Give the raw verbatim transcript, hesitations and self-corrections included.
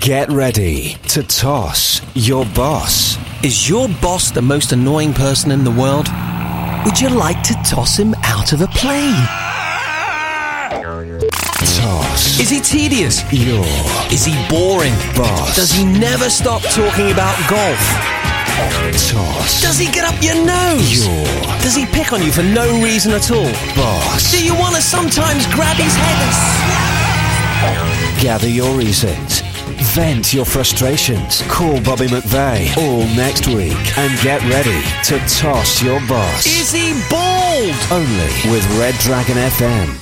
Get ready to toss your boss. Is your boss the most annoying person in the world? Would you like to toss him out of a plane? Toss. Is he tedious? Your Is he boring? boss. Does he never stop talking about golf? Toss. Does he get up your nose? Your Does he pick on you for no reason at all? boss. Do you want to sometimes grab his head and slap? Gather your reasons. Vent your frustrations. Call Bobby McVeigh all next week and get ready to toss your boss. Is he bald? Only with Red Dragon F M.